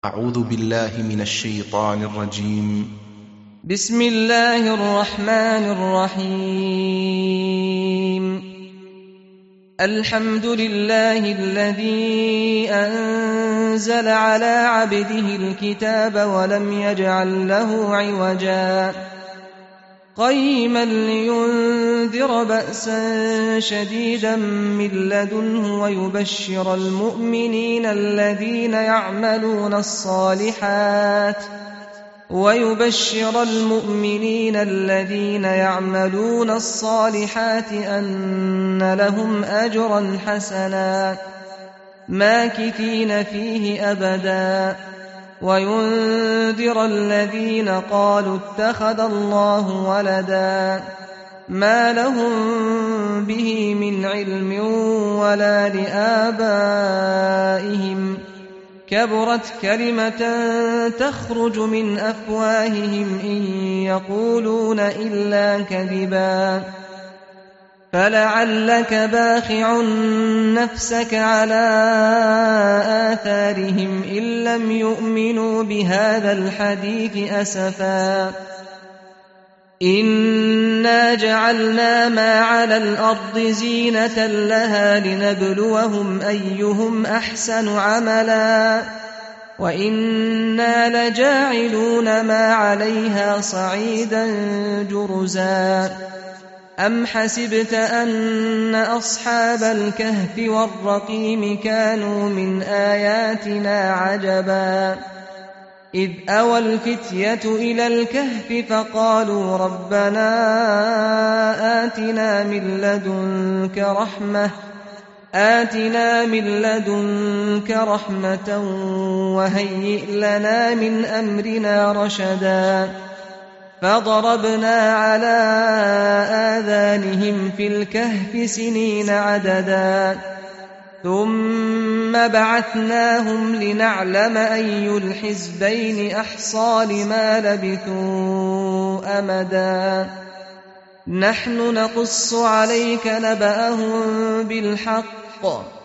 أعوذ بالله من الشيطان الرجيم. بسم الله الرحمن الرحيم. الحمد لله الذي أنزل على عبده الكتاب ولم يجعل له عوجا قيما لينذر بأسا شديدا من لدنه ويبشر المؤمنين الذين يعملون الصالحات أن لهم أجرا حسنا ماكثين فيه أبدا وينذر الذين قالوا اتخذ الله ولدا ما لهم به من علم ولا لآبائهم كبرت كلمة تخرج من أفواههم إن يقولون إلا كذبا فلعلك باخع نفسك على آثارهم إن لم يؤمنوا بهذا الحديث أسفا إنا جعلنا ما على الأرض زينة لها لنبلوهم أيهم أحسن عملا وإنا لجاعلون ما عليها صعيدا جرزا أم حسبت أن أصحاب الكهف والرقيم كانوا من آياتنا عجبا إذ أوى الفتية إلى الكهف فقالوا ربنا آتنا من لدنك رحمة وهيئ لنا من أمرنا رشدا فضربنا على آذانهم في الكهف سنين عددا ثم بعثناهم لنعلم أي الحزبين أحصى لما لبثوا أمدا نحن نقص عليك نبأهم بالحق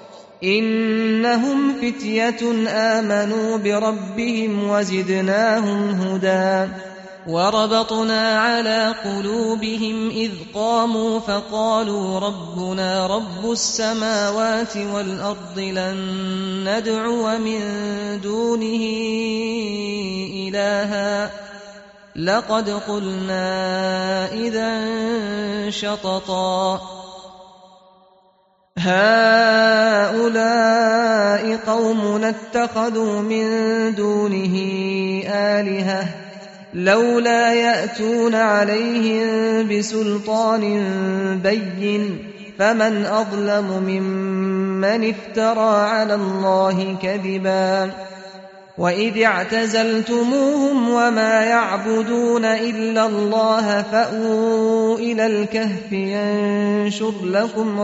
إنهم فتية آمنوا بربهم وزدناهم هدى وربطنا على قلوبهم إذ قاموا فقالوا ربنا رب السماوات والأرض لن ندعو من دونه إلها لقد قلنا إذا شططا هؤلاء قومنا اتخذوا من دونه آلهة لولا يأتون عليهم بسلطان بين فمن أظلم ممن افترى على الله كذبا وإذ اعتزلتموهم وما يعبدون إلا الله فأووا إلى الكهف ينشر لكم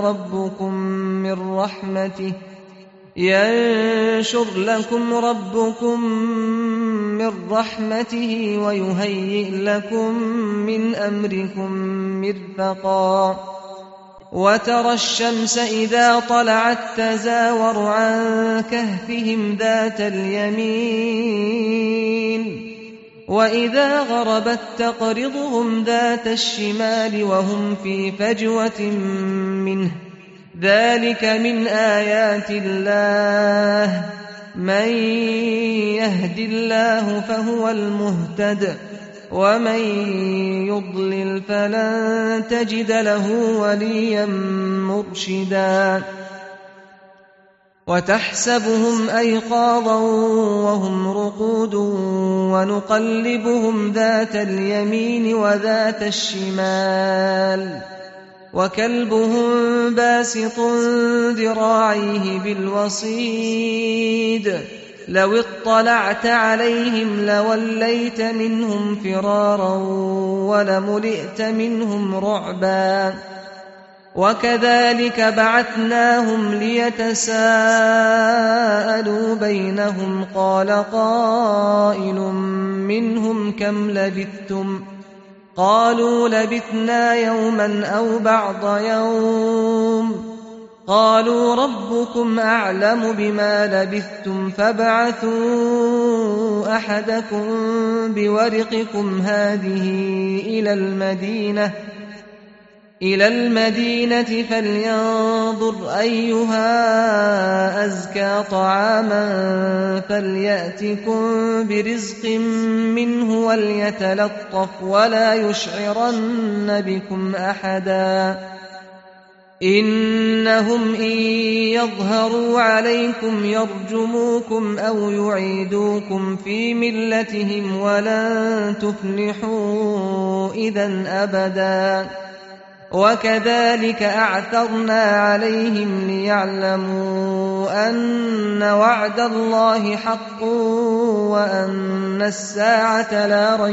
ربكم من رحمته ويهيئ لكم من أمركم مرفقا وترى الشمس إذا طلعت تزاور عن كهفهم ذات اليمين وإذا غربت تقرضهم ذات الشمال وهم في فجوة منه ذلك من آيات الله من يهد الله فهو المهتد ومن يضلل فلن تجد له وليا مرشدا وتحسبهم أيقاظا وهم رقود ونقلبهم ذات اليمين وذات الشمال وكلبهم باسط ذراعيه بالوصيد لو اطلعت عليهم لوليت منهم فرارا ولملئت منهم رعبا وكذلك بعثناهم ليتساءلوا بينهم قال قائل منهم كم لبثتم قالوا لبثنا يوما أو بعض يوم قالوا ربكم أعلم بما لبثتم فابعثوا أحدكم بورقكم هذه إلى المدينة فلينظر أيها أزكى طعاما فليأتكم برزق منه وليتلطف ولا يشعرن بكم أحدا إنهم إن يظهروا عليكم يرجموكم أو يعيدوكم في ملتهم ولن تفلحوا إذا أبدا وكذلك أعثرنا عليهم ليعلموا أن وعد الله حق وأن الساعة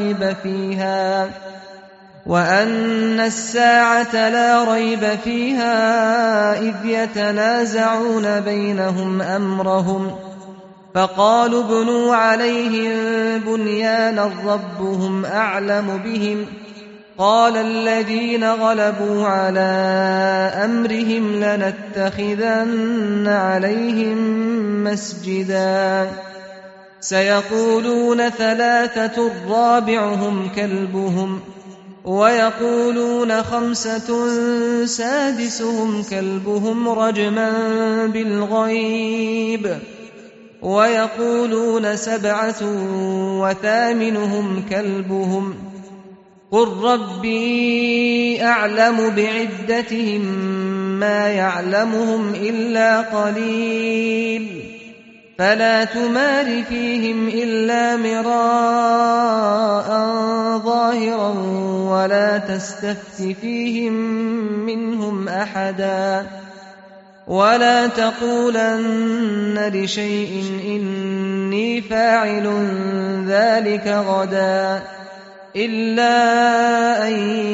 لا ريب فيها إذ يتنازعون بينهم أمرهم فقالوا ابنوا عليهم بنيانا ربهم أعلم بهم قال الذين غلبوا على أمرهم لنتخذن عليهم مسجدا سيقولون 3 رابعهم كلبهم ويقولون 5 سادسهم كلبهم رجما بالغيب ويقولون 7 وثامنهم كلبهم قل ربي أعلم بعدتهم ما يعلمهم إلا قليل فلا تمار فيهم إلا مراء ظاهرا ولا تستفت فيهم منهم أحدا ولا تقولن لشيء إني فاعل ذلك غدا إلا أن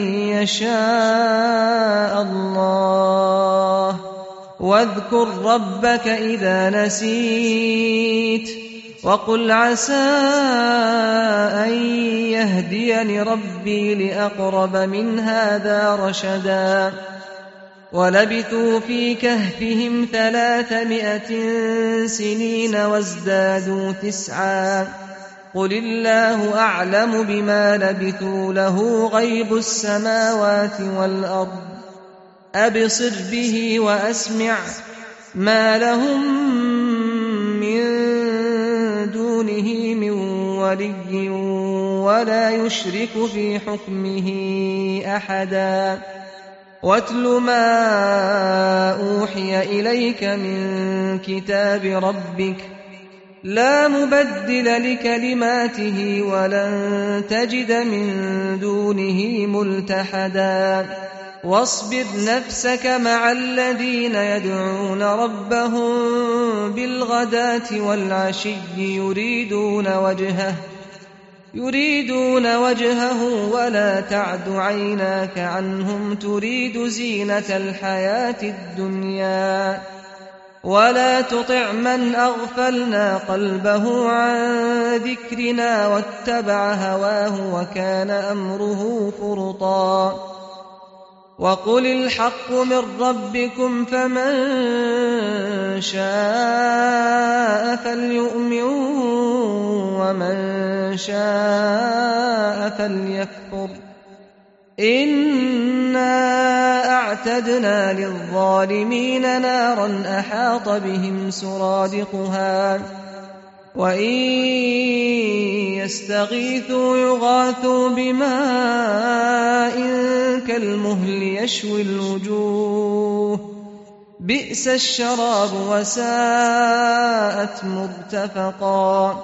يشاء الله واذكر ربك إذا نسيت وقل عسى أن يهديني ربي لأقرب من هذا رشدا ولبثوا في كهفهم 300 سنين وازدادوا 9 قل الله أعلم بما لبثوا له غيب السماوات والأرض أبصر به وأسمع ما لهم من دونه من ولي ولا يشرك في حكمه أحدا واتل ما أوحي إليك من كتاب ربك لا مبدل لكلماته ولن تجد من دونه ملتحدا واصبر نفسك مع الذين يدعون ربهم بالغداة والعشي يريدون وجهه ولا تعد عيناك عنهم تريد زينة الحياة الدنيا ولا تطع من أغفلنا قلبه عن ذكرنا واتبع هواه وكان أمره فرطا وقل الحق من ربكم فمن شاء فليؤمن ومن شاء فليكفر إنا أعتدنا للظالمين نارا أحاط بهم سرادقها وإن يستغيثوا يغاثوا بماء كالمهل يشوي الوجوه بئس الشراب وساءت مرتفقا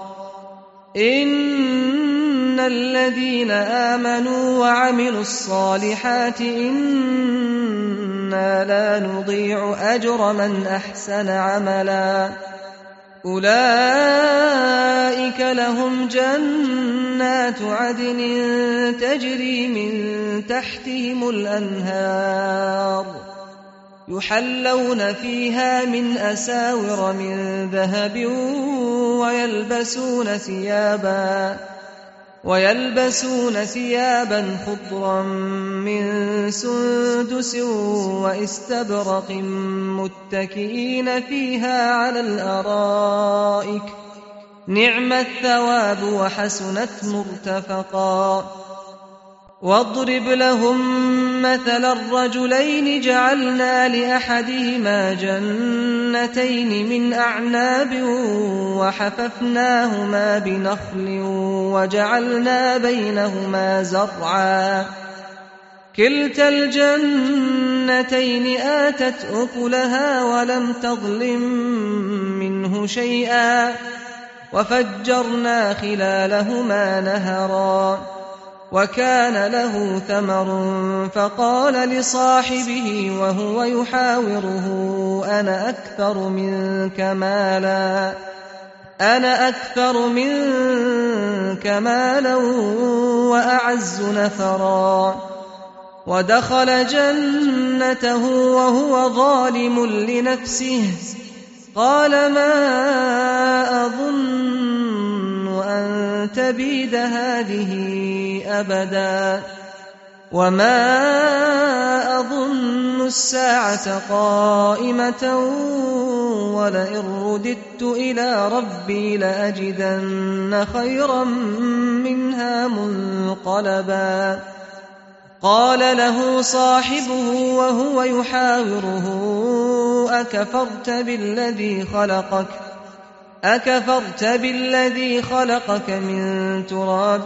إن الذين آمنوا وعملوا الصالحات إنا لا نضيع أجر من أحسن عملا أولئك لهم جنات عدن تجري من تحتهم الأنهار يحلون فيها من أساور من ذهب ويلبسون ويلبسون ثيابا خضرا من سندس واستبرق متكئين فيها على الأرائك نعم الثواب وحسنت مرتفقا واضرب لهم مثل الرجلين جعلنا لأحدهما جنتين من أعناب وحففناهما بنخل وجعلنا بينهما زرعا كلتا الجنتين آتت أكلها ولم تظلم منه شيئا وفجرنا خلالهما نهرا وكان له ثمر فقال لصاحبه وهو يحاوره أنا أكثر منك مالا وأعز نفرا ودخل جنته وهو ظالم لنفسه قال ما أظن أن تبيد هذه أبدا وما أظن الساعة قائمة ولئن رددت إلى ربي لأجدن خيرا منها منقلبا قال له صاحبه وهو يحاوره أكفرت بالذي خلقك من تراب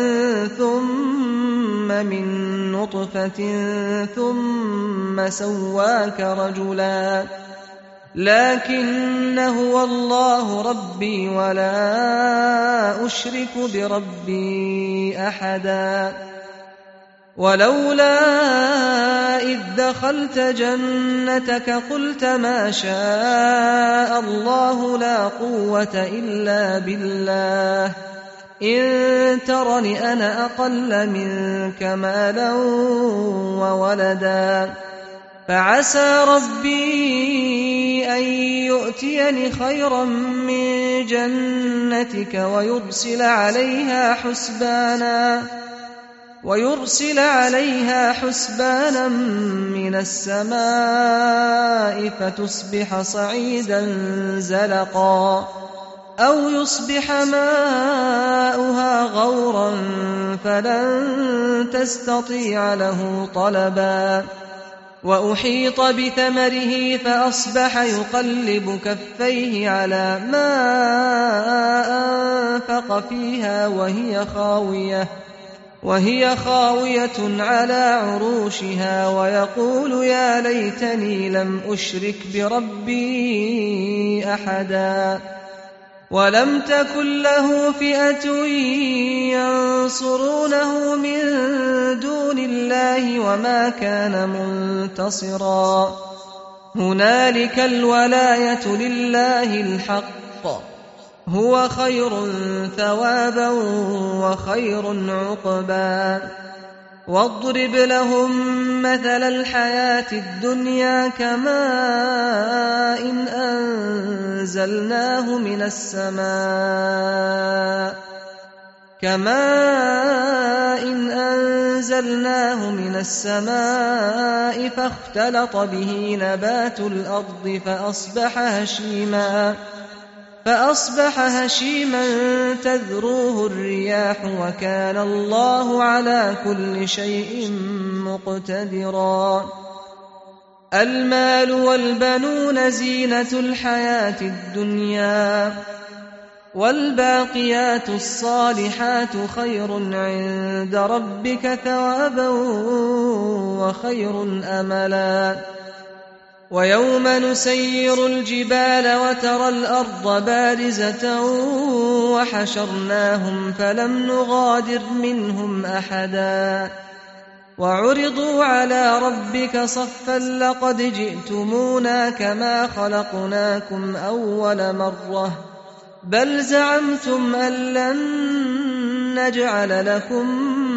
ثم من نطفة ثم سواك رجلا لكن هو الله ربي ولا أشرك بربي أحدا ولولا إذ دخلت جنتك قلت ما شاء الله لا قوة إلا بالله إن ترني أنا أقل منك مالا وولدا فعسى ربي أن يؤتيني خيرا من جنتك ويرسل عليها حسبانا من السماء فتصبح صعيدا زلقا أو يصبح ماؤها غورا فلن تستطيع له طلبا وأحيط بثمره فأصبح يقلب كفيه على ما أنفق فيها وهي خاوية على عروشها ويقول يا ليتني لم أشرك بربي أحدا ولم تكن له فئة ينصرونه من دون الله وما كان منتصرا هنالك الولاية لله الحق هو خير ثوابا وخير عقبا واضرب لهم مثل الحياة الدنيا كماء أنزلناه من السماء فاختلط به نبات الأرض فأصبح هشيما تذروه الرياح وكان الله على كل شيء مقتدرا المال والبنون زينة الحياة الدنيا والباقيات الصالحات خير عند ربك ثوابا وخير أملا ويوم نسير الجبال وترى الأرض بارزة وحشرناهم فلم نغادر منهم أحدا وعرضوا على ربك صفا لقد جئتمونا كما خلقناكم أول مرة بل زعمتم أن لن نجعل لكم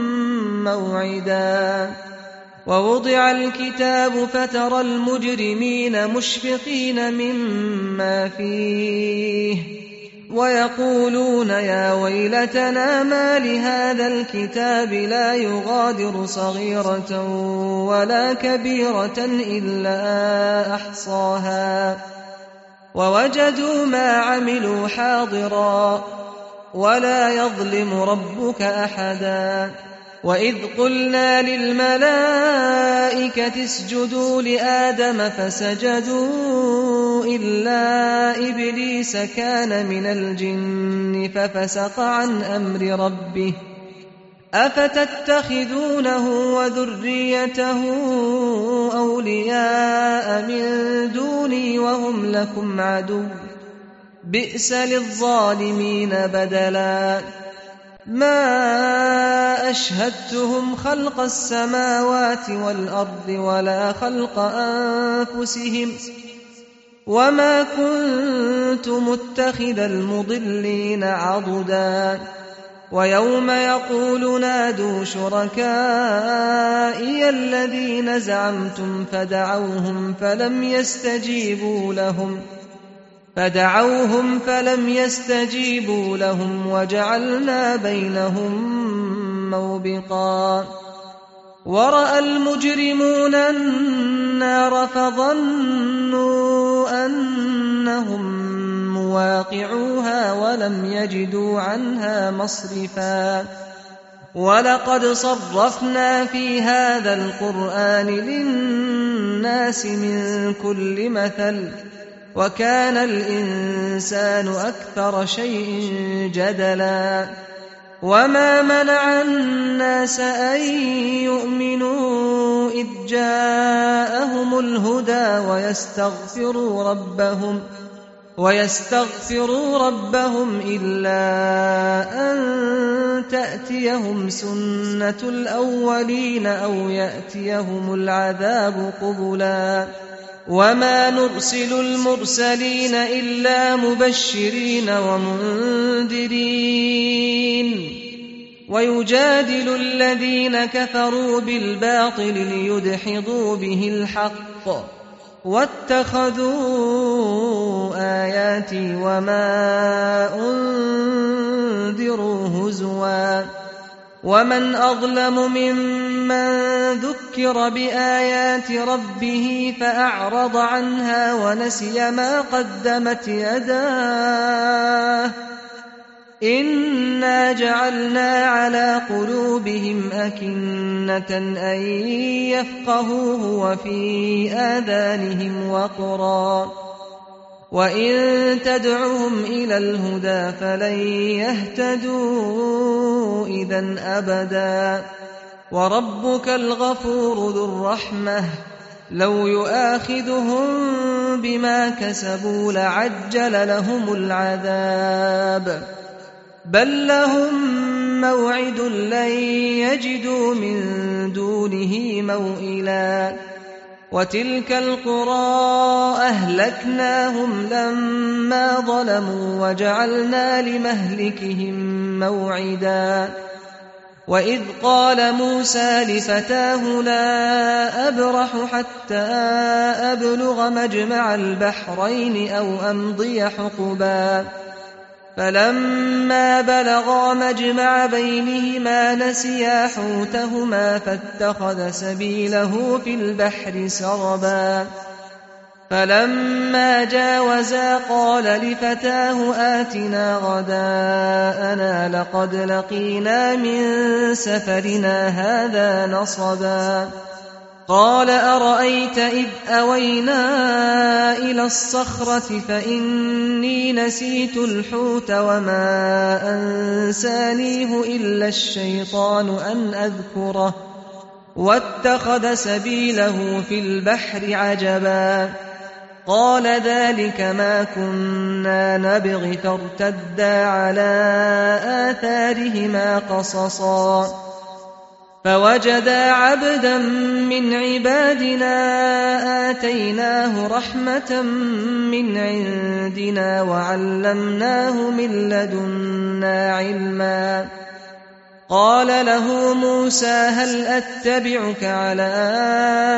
موعدا ووضع الكتاب فترى المجرمين مشفقين مما فيه ويقولون يا ويلتنا ما لهذا الكتاب لا يغادر صغيرة ولا كبيرة إلا أحصاها ووجدوا ما عملوا حاضرا ولا يظلم ربك أحدا وإذ قلنا للملائكة اسجدوا لآدم فسجدوا إلا إبليس كان من الجن ففسق عن أمر ربه أفتتخذونه وذريته أولياء من دوني وهم لكم عدو بئس للظالمين بدلا ما أشهدتهم خلق السماوات والأرض ولا خلق أنفسهم وما كنت متخذ المضلين عضدا ويوم يقول نادوا شركائي الذين زعمتم فدعوهم فلم يستجيبوا لهم وجعلنا بينهم موبقا ورأى المجرمون النار فظنوا أنهم مواقعوها ولم يجدوا عنها مصرفا ولقد صرفنا في هذا القرآن للناس من كل مثل وكان الإنسان أكثر شيء جدلا وما منع الناس أن يؤمنوا إذ جاءهم الهدى ويستغفروا ربهم إلا أن تأتيهم سنة الأولين أو يأتيهم العذاب قبلا وما نرسل المرسلين إلا مبشرين ومنذرين ويجادل الذين كفروا بالباطل ليدحضوا به الحق واتخذوا آياتي وما أنذروا هزوا ومن أظلم ممن ذكر بآيات ربه فأعرض عنها ونسي ما قدمت يداه إنا جعلنا على قلوبهم أكنة أن يفقهوه وفي آذانهم وقرا وإن تدعهم إلى الهدى فلن يهتدوا إذا أبدا وربك الغفور ذو الرحمة لو يؤاخذهم بما كسبوا لعجل لهم العذاب بل لهم موعد لن يجدوا من دونه موئلا وتلك القرى أهلكناهم لما ظلموا وجعلنا لمهلكهم موعدا وإذ قال موسى لفتاه لا أبرح حتى أبلغ مجمع البحرين أو أمضي حقبا فلما بلغا مجمع بينهما نسيا حوتهما فاتخذ سبيله في البحر سربا فلما جاوزا قال لفتاه آتنا غداءنا لقد لقينا من سفرنا هذا نصبا قال أرأيت إذ أوينا إلى الصخرة فإني نسيت الحوت وما أنسانيه إلا الشيطان أن أذكره واتخذ سبيله في البحر عجبا قال ذلك ما كنا نبغ فارتدا على آثارهما قصصا فوجدا عبدا من عبادنا آتيناه رحمة من عندنا وعلمناه من لدنا علما قال له موسى هل أتبعك على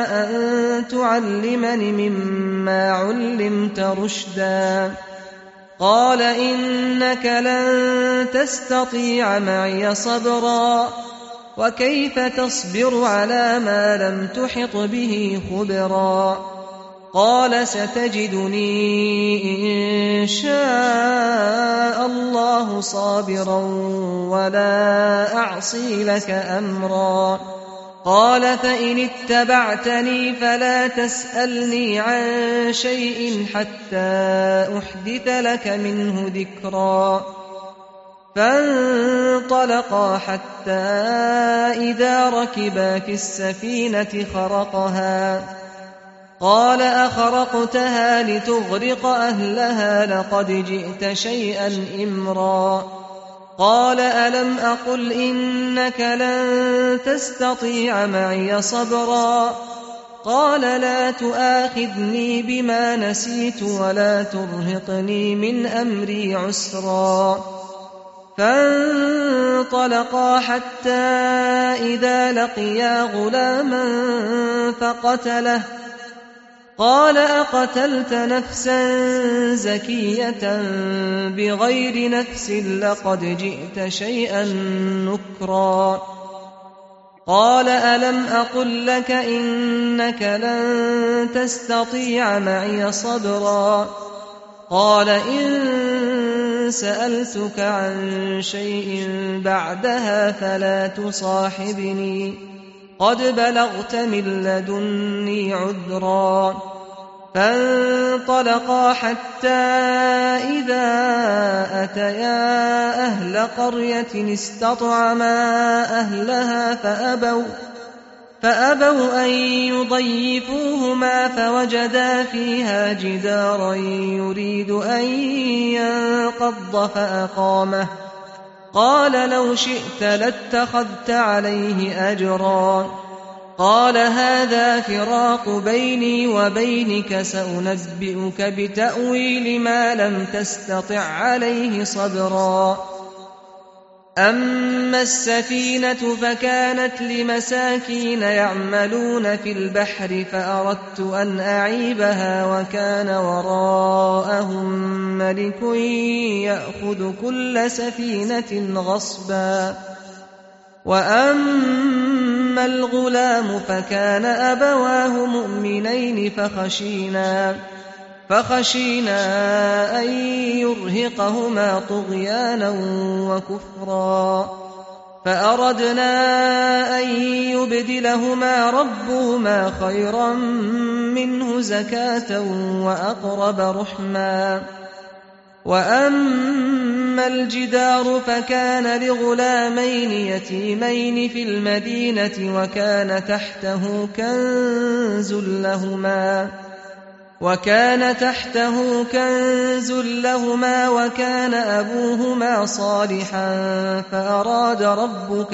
أن تعلمني مما علمت رشدا قال إنك لن تستطيع معي صبرا وكيف تصبر على ما لم تحط به خبرا قال ستجدني إن شاء الله صابرا ولا أعصي لك أمرا قال فإن اتبعتني فلا تسألني عن شيء حتى أحدث لك منه ذكرا فانطلقا حتى إذا ركبا في السفينة خرقها قال أخرقتها لتغرق أهلها لقد جئت شيئا إمرا قال ألم أقل إنك لن تستطيع معي صبرا قال لا تؤاخذني بما نسيت ولا ترهقني من أمري عسرا فانطلقا حتى إذا لقيا غلاما فقتله قال أقتلت نفسا زكية بغير نفس لقد جئت شيئا نكرا قال ألم أقل لك إنك لن تستطيع معي صبرا قال إن سألتك عن شيء بعدها فلا تصاحبني قد بلغت من لدني عذرا فانطلقا حتى إذا أتيا أهل قرية استطعما أهلها فأبوا أن يضيفوهما فوجدا فيها جدارا يريد أن ينقض فأقامه قال لو شئت لاتخذت عليه أجرا قال هذا فراق بيني وبينك سأنبئك بتأويل ما لم تستطع عليه صبرا أما السفينة فكانت لمساكين يعملون في البحر فأردت أن أعيبها وكان وراءهم ملك يأخذ كل سفينة غصبا وأما الغلام فكان أبواه مؤمنين فخشينا أن يرهقهما طغيانا وكفرا فأردنا أن يبدلهما ربهما خيرا منه زكاة وأقرب رحما وأما الجدار فكان لغلامين يتيمين في المدينة وكان تحته كنز لهما وكان أبوهما صالحا فأراد ربك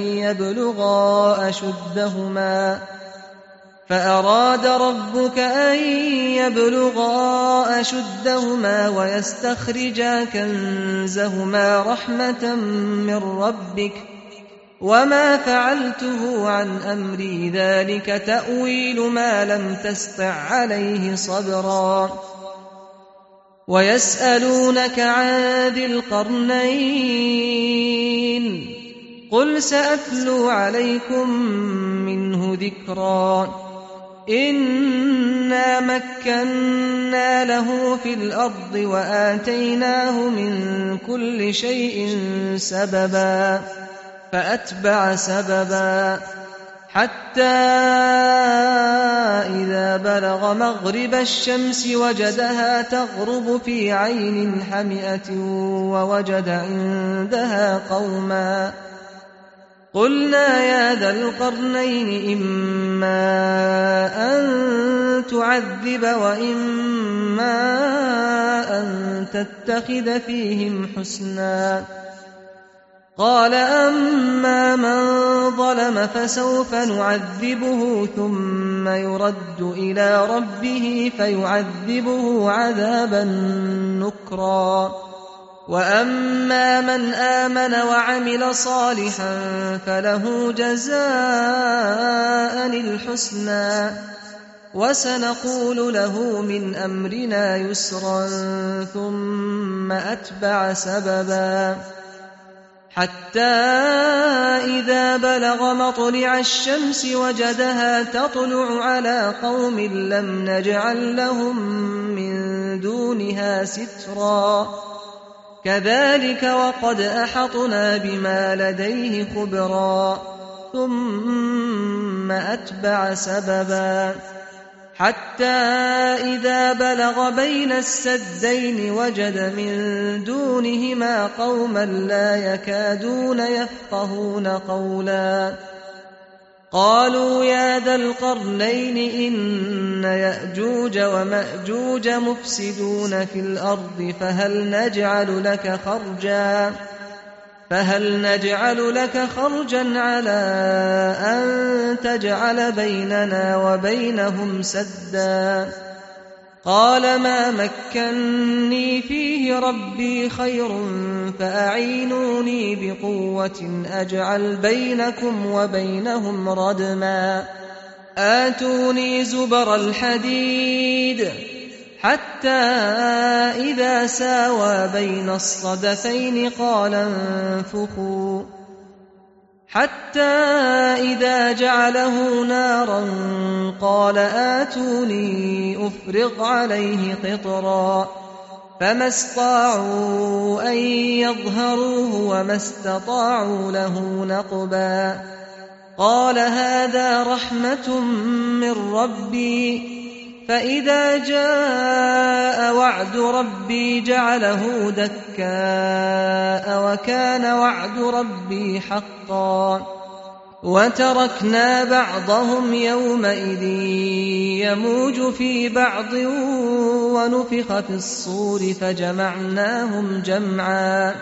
أن يبلغا أشدهما ويستخرجا كنزهما رحمة من ربك وما فعلته عن أمري ذلك تأويل ما لم تسطع عليه صبرا ويسألونك عن ذي القرنين قل سأتلو عليكم منه ذكرا إنا مكنا له في الأرض وآتيناه من كل شيء سببا فأتبع سببا حتى إذا بلغ مغرب الشمس وجدها تغرب في عين حمئة ووجد عندها قوما قلنا يا ذا القرنين إما أن تعذب وإما أن تتخذ فيهم حسنا قال أما من ظلم فسوف نعذبه ثم يرد إلى ربه فيعذبه عذابا نكرا وأما من آمن وعمل صالحا فله جزاء الحسنى وسنقول له من أمرنا يسرا ثم أتبع سببا حتى إذا بلغ مطلع الشمس وجدها تطلع على قوم لم نجعل لهم من دونها سترا كذلك وقد أحطنا بما لديه خبرا ثم أتبع سببا حتى إذا بلغ بين السدين وجد من دونهما قوما لا يكادون يفقهون قولا قالوا يا ذا القرنين إن يأجوج ومأجوج مفسدون في الأرض فهل نجعل لك خرجا على أن تجعل بيننا وبينهم سدا قال ما مكني فيه ربي خير فأعينوني بقوة أجعل بينكم وبينهم ردما آتوني زبر الحديد حتى إذا ساوى بين الصدفين قال انفخوا حتى إذا جعله نارا قال آتوني أفرغ عليه قطرا فما استطاعوا أن يظهروه وما استطاعوا له نقبا قال هذا رحمة من ربي فإذا جاء وعد ربي جعله دكاء وكان وعد ربي حقا وتركنا بعضهم يومئذ يموج في بعض ونفخ في الصور فجمعناهم جمعا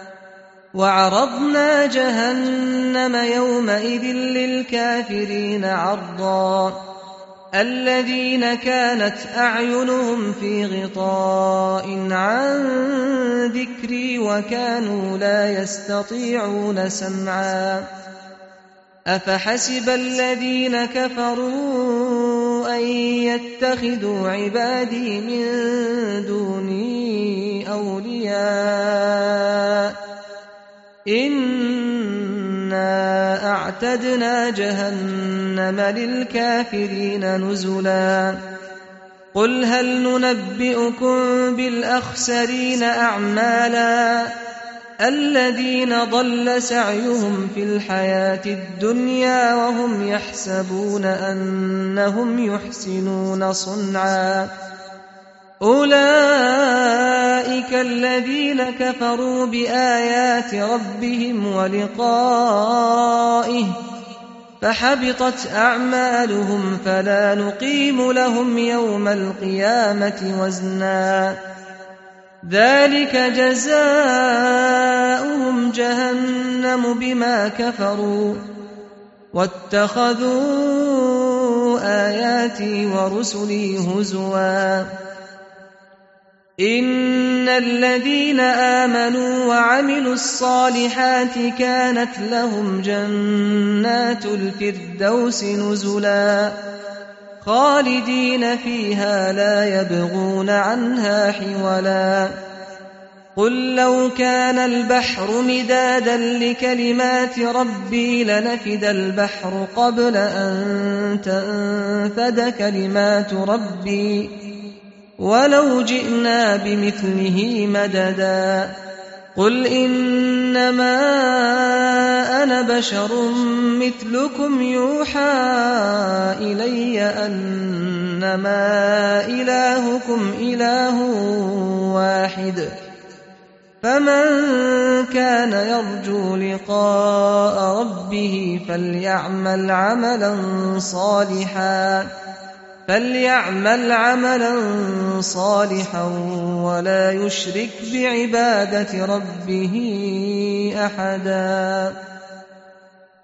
وعرضنا جهنم يومئذ للكافرين عرضا الذين كانت أعينهم في غطاء عن ذكري وكانوا لا يستطيعون سمعا أفحسب الذين كفروا أن يتخذوا عبادي من دوني أولياء إنا أعتدنا جهنم للكافرين نزلا قل هل ننبئكم بالأخسرين أعمالا الذين ضل سعيهم في الحياة الدنيا وهم يحسبون أنهم يحسنون صنعا أولئك الذين كفروا بآيات ربهم ولقائه فحبطت أعمالهم فلا نقيم لهم يوم القيامة وزنا ذلك جزاؤهم جهنم بما كفروا واتخذوا آياتي ورسلي هزوا إن الذين آمنوا وعملوا الصالحات كانت لهم جنات الفردوس نزلا خالدين فيها لا يبغون عنها حولا قل لو كان البحر مدادا لكلمات ربي لنفد البحر قبل أن تنفد كلمات ربي ولو جئنا بمثله مددا قل إنما أنا بشر مثلكم يوحى إلي أنما إلهكم إله واحد فمن كان يرجو لقاء ربه فليعمل عملا صالحا ولا يشرك بعبادة ربه أحدا